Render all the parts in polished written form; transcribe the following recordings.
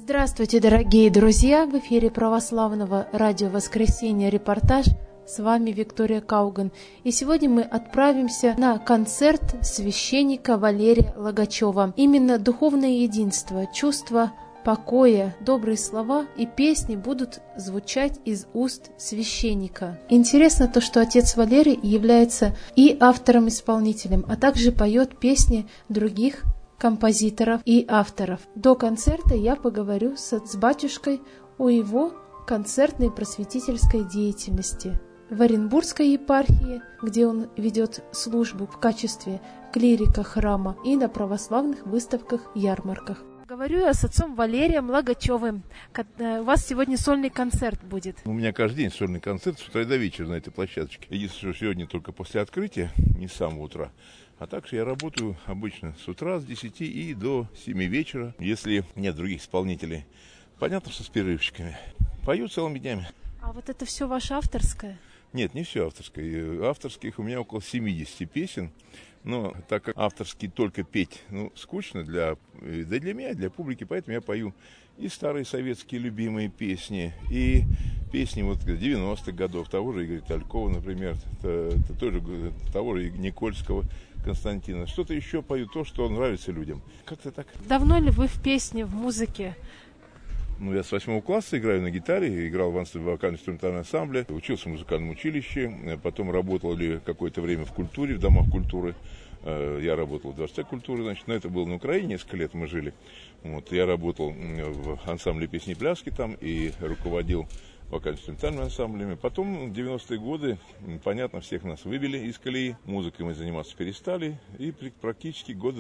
Здравствуйте, дорогие друзья! В эфире православного радио «Воскресенье» репортаж. С вами Виктория Кауган. И сегодня мы отправимся на концерт священника Валерия Логачева. Именно духовное единство, чувство покоя, добрые слова и песни будут звучать из уст священника. Интересно то, что отец Валерий является и автором-исполнителем, а также поет песни других композиторов и авторов. До концерта я поговорю с батюшкой о его концертной просветительской деятельности в Оренбургской епархии, где он ведет службу в качестве клирика храма, и на православных выставках-ярмарках. Говорю я с отцом Валерием Логачевым. У вас сегодня сольный концерт будет. У меня каждый день сольный концерт с утра до вечера на этой площадочке. Единственное, что сегодня только после открытия, не с самого утра. А также я работаю обычно с утра, с 10 и до 7 вечера, если нет других исполнителей. Понятно, что с перерывчиками. Пою целыми днями. А вот это все ваше авторское? Нет, не все авторское. Авторских у меня около 70 песен. Но так как авторский только петь, скучно для меня, для публики, поэтому я пою и старые советские любимые песни, и песни 90-х годов, того же Игоря Талькова, например, того же Никольского Константина. Что-то еще пою, то, что нравится людям. Как-то так. Давно ли вы в песне, в музыке? Я с 8 класса играю на гитаре, играл в вокально-инструментальном ансамбле, учился в музыкальном училище, потом работал какое-то время в культуре, в домах культуры. Я работал в Дворце культуры, но это было на Украине, несколько лет мы жили. Я работал в ансамбле песни и пляски там и руководил вокально-инструментальными ансамблями. Потом, в 90-е годы, понятно, всех нас выбили из колеи, музыкой мы заниматься перестали, и практически года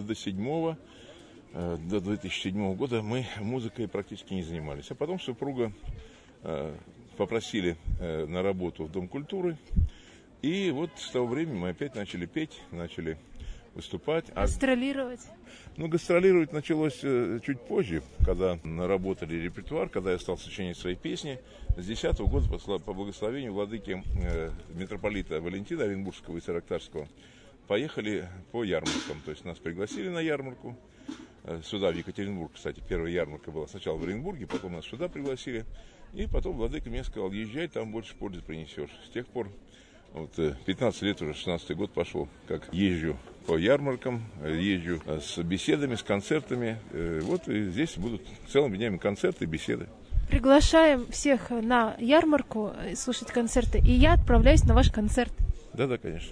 до 2007 года мы музыкой практически не занимались. А потом супруга попросили на работу в Дом культуры. И с того времени мы опять начали петь, начали выступать. Гастролировать? Гастролировать началось чуть позже, когда наработали репертуар, когда я стал сочинять свои песни. С 2010 года, по благословению владыки митрополита Валентина Оренбургского и Сарактарского, поехали по ярмаркам. То есть нас пригласили на ярмарку. Сюда, в Екатеринбург, кстати, первая ярмарка была сначала в Оренбурге, потом нас сюда пригласили. И потом владыка мне сказал: езжай, там больше пользы принесешь. С тех пор, 15 лет уже, 16-й год пошел, как езжу по ярмаркам, езжу с беседами, с концертами. И здесь будут целыми днями концерты и беседы. Приглашаем всех на ярмарку слушать концерты, и я отправляюсь на ваш концерт. Да, конечно.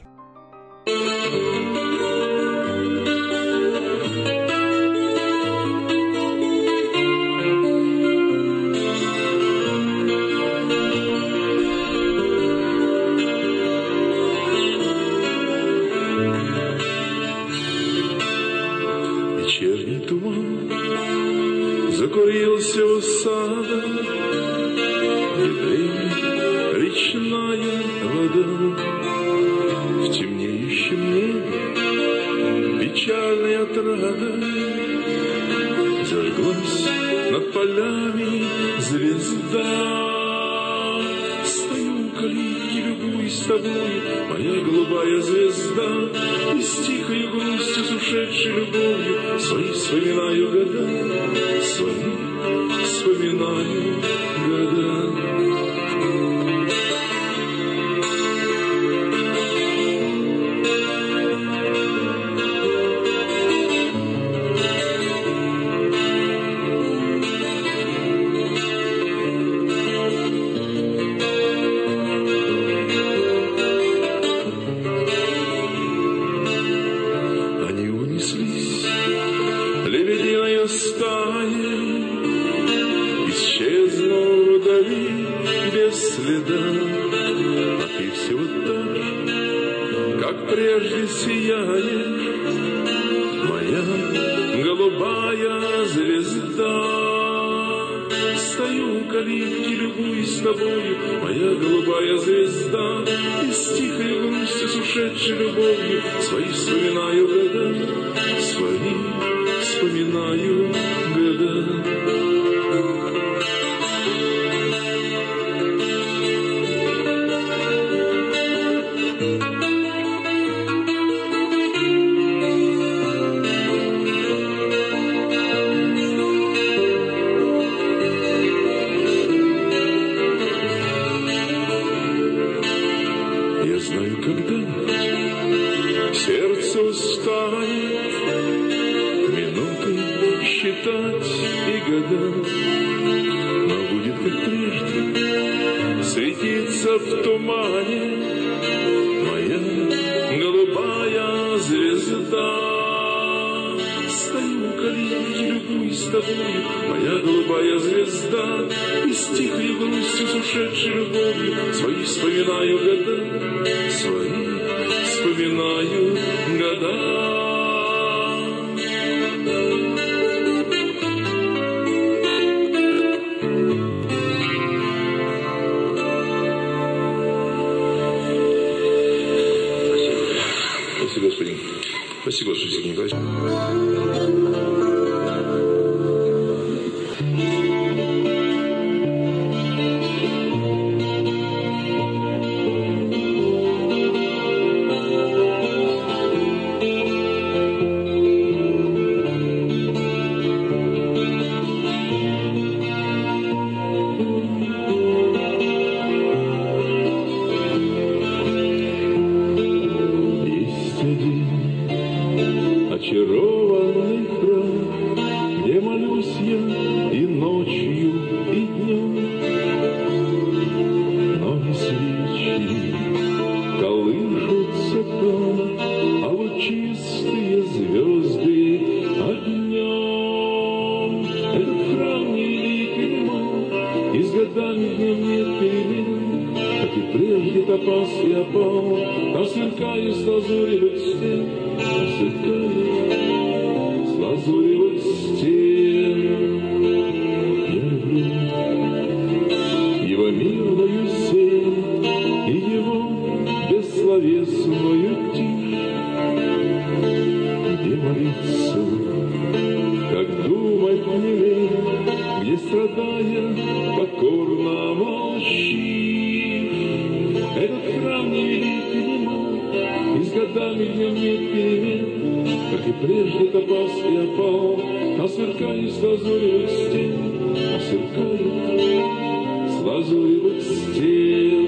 Закурился у сада, и речная вода. В темнеющем небе печальная отрада. Зажглась над полями звезда. Стою у калитки, любуюсь тобой, моя голубая звезда. И с тихой грустью, с ушедшей любовью свои вспоминаю года, свои вспоминаю года. Прежде сияешь, моя голубая звезда. Стою у калитки, любуюсь тобою, моя голубая звезда. И с тихой грустью, с ушедшей любовью свои вспоминаю года, свои вспоминаю года. года, но будет как прежде, светиться в тумане моя голубая звезда. Стою у калитки, любуюсь тобою, моя голубая звезда, и с тихой грустью, с ушедшей любовью свои вспоминаю года, свои вспоминаю года. Спасибо, господин. Спасибо, Сергей Николаевич. Очарованный храм, где молюсь я и ночью, и днем, но не свечи колышутся там, а вот чистые звезды огнем. Этот храм невеликий мой, и с годами днем нет перемен, как и прежде топаз и опал, там сверкает с лазуревых стен, с лазуревых стен. Я люблю его мирную сень и его бессловесную тишь, где молиться, как думать не лень, где страдая покорно молчишь. Этот храм невеликий, не мой, и с годами днем нет перемен, как и прежде топаз и опал, а сверкает с лазуревых стен, а сверкает с лазуревых стен.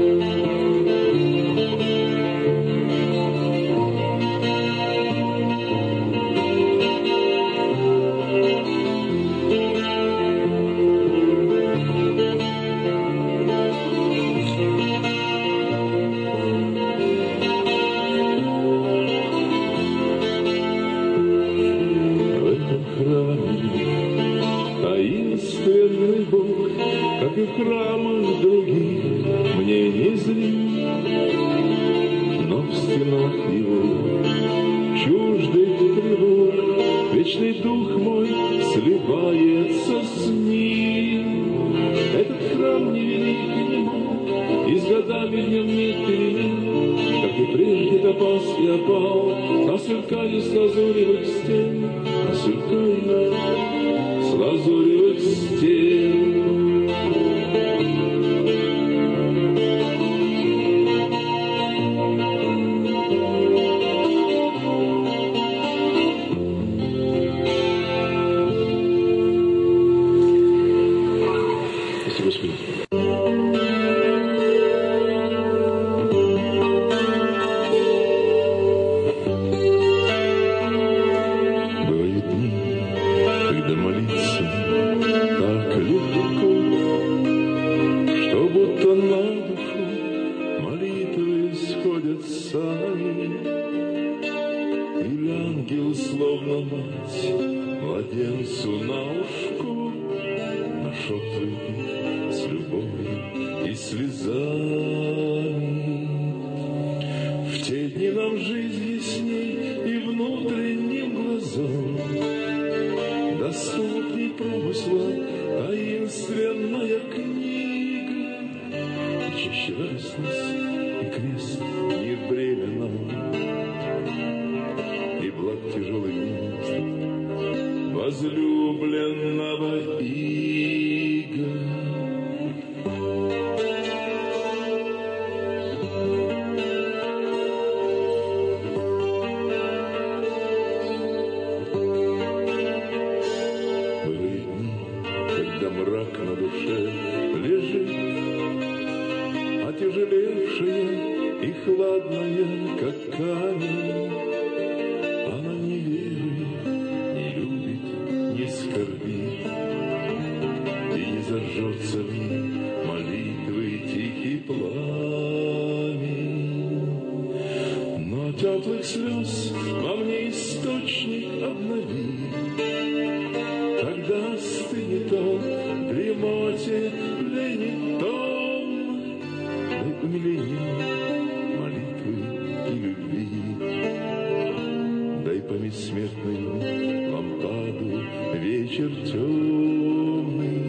Таинственный Бог, как и в храмах других, мне не зрим, но в стенах его чуждых тревог вечный дух мой сливается с ним. Этот храм невеликий, не мой, и с годами днем нет перемен, как и прежде топаз и опал, а сверкает с лазуревых стен, а сверкает с лазуревых стен. Спасибо, Господи. Бывают дни, когда молиться так легко, что будто на душу молитвы сходят сами, и ангел, словно мать, младенцу на ушко нашептывает с любовью и слезами. В те дни нам жизнь ясней и внутренним глазам доступней промысла таинственная книга. И чаще радостность, и крест, и бремя нам, и благ тяжелый гнет возлюбленного ига. Мрак на душе лежит, отяжелевшая и хладная, как камень. Она не верит, не любит, не скорбит, зажжется в ней молитвы тихий пламень. Но теплых слез во мне источник обнови, когда остынет он в дремоте, ленит он, дай умиление молитвы и любви, дай по бессмертной лампаду вечер темный.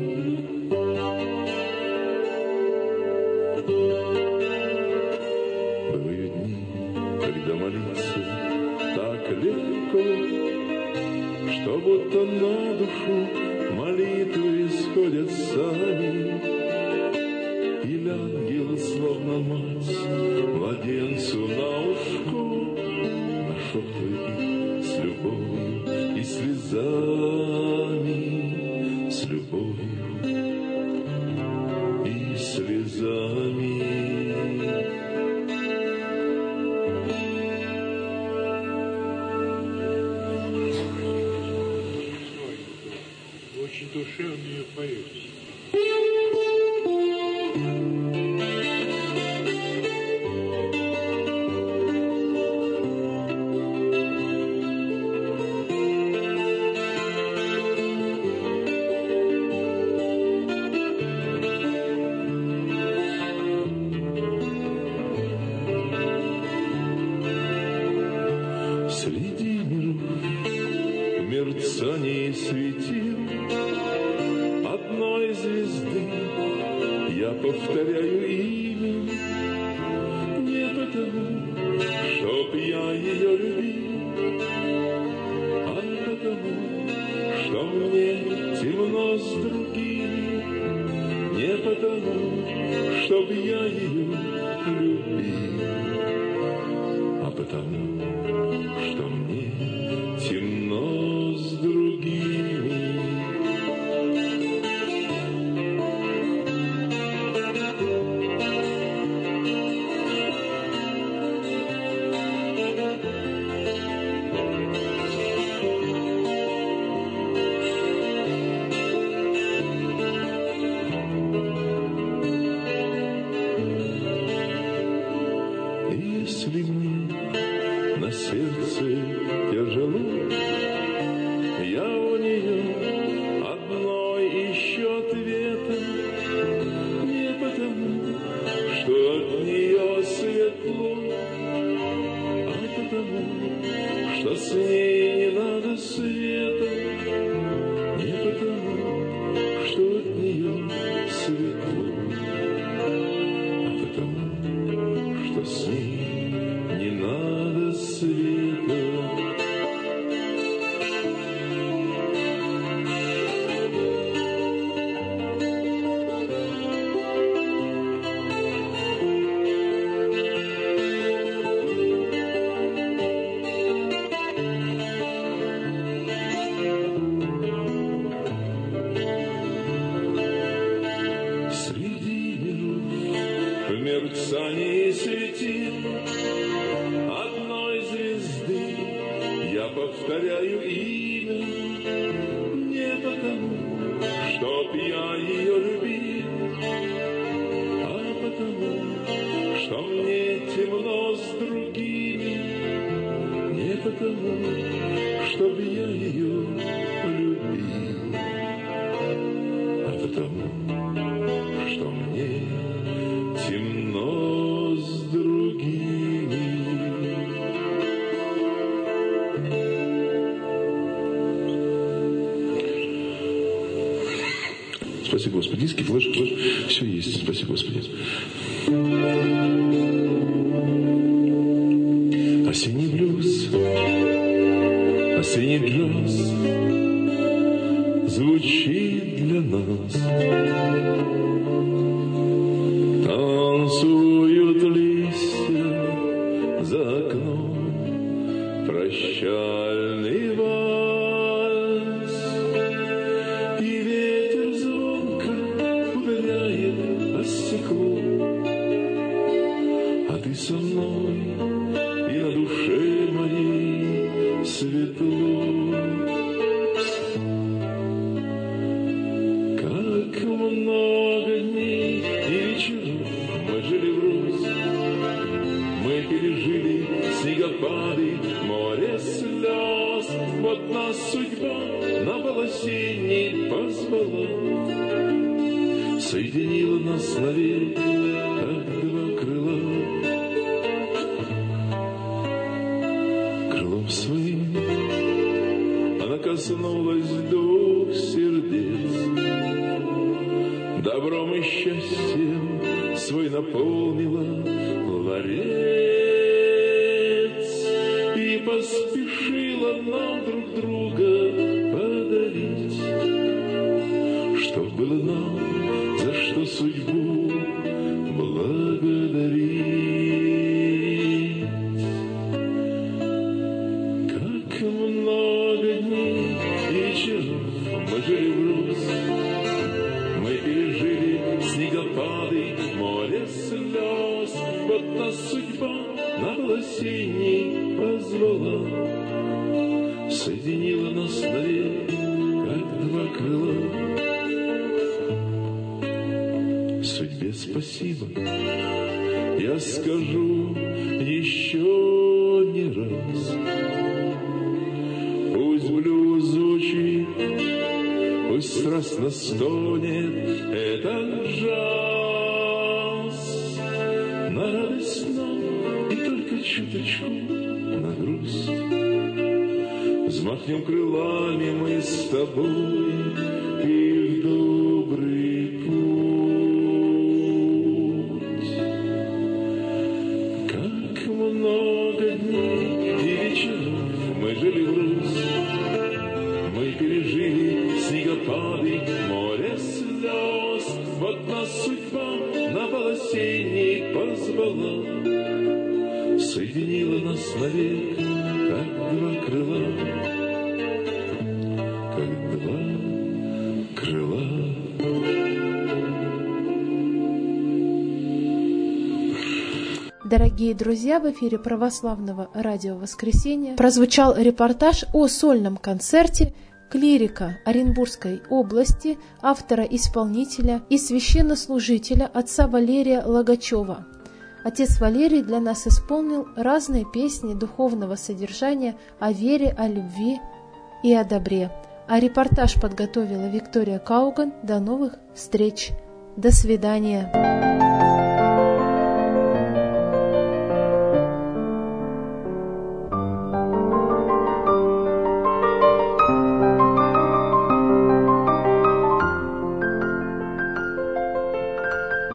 Бывают дни, когда молиться так легко, что будто на душу молитвы сходят сами, или ангел, словно мать, младенцу на ушко нашептывает с любовью и слезами, с любовью и слезами. Очень душевно поете. Среди миров в мерцании светил одной звезды я повторяю имя, не потому, чтоб я ее любил, а потому, что мне темно с другими, не потому, чтоб я ее любил, а потому, что мне темно с другими. Если мне на сердце тяжело, я у нее одной ищу ответа, не потому, что от нее светло, а потому, что с ней не надо света, не потому, что от нее светло, а потому, что с ней не надо света. Среди миров в мерцании светил одной звезды я повторяю имя, не потому, чтоб я ее любил, а потому, что мне темно с другими, не потому, чтоб я ее любил, а потому, что мне темно с другими. Спаси Господи, диски, флеш, все есть, спаси Господи. Осенний блюз, осенний джаз звучит для нас. Танцуют листья за окном, прощальный вальс, и ветер звонко ударяет о стекло, а ты со мной, и на душе моей светло. Как позвала, соединила нас навек, как два крыла. Крылом своим она коснулась двух сердец, добром и счастьем свой наполнила ларец и поспешила нам друг друга подарить, чтоб было нам за что судьбу благодарить. Как много дней и вечеров мы жили в Русь, мы пережили снегопады, море слез. Вот нас судьба на волосенней позвала, соединила нас навек, как два крыла. Судьбе спасибо, я скажу еще не раз. Пусть блюз звучит, пусть страстно стонет этот джаз. На радость нам и только чуточку на грусть. Взмахнем крылами мы с тобой и в добрый путь. Как много дней и вечеров мы жили в Русь, мы пережили снегопады, море слез. Вот нас судьба на волосенней позвала, соединила нас навек, как два крыла, как два крыла. Дорогие друзья, в эфире православного радио «Воскресенье» прозвучал репортаж о сольном концерте клирика Оренбургской области, автора-исполнителя и священнослужителя отца Валерия Логачева. Отец Валерий для нас исполнил разные песни духовного содержания о вере, о любви и о добре. А репортаж подготовила Виктория Кауган. До новых встреч. До свидания.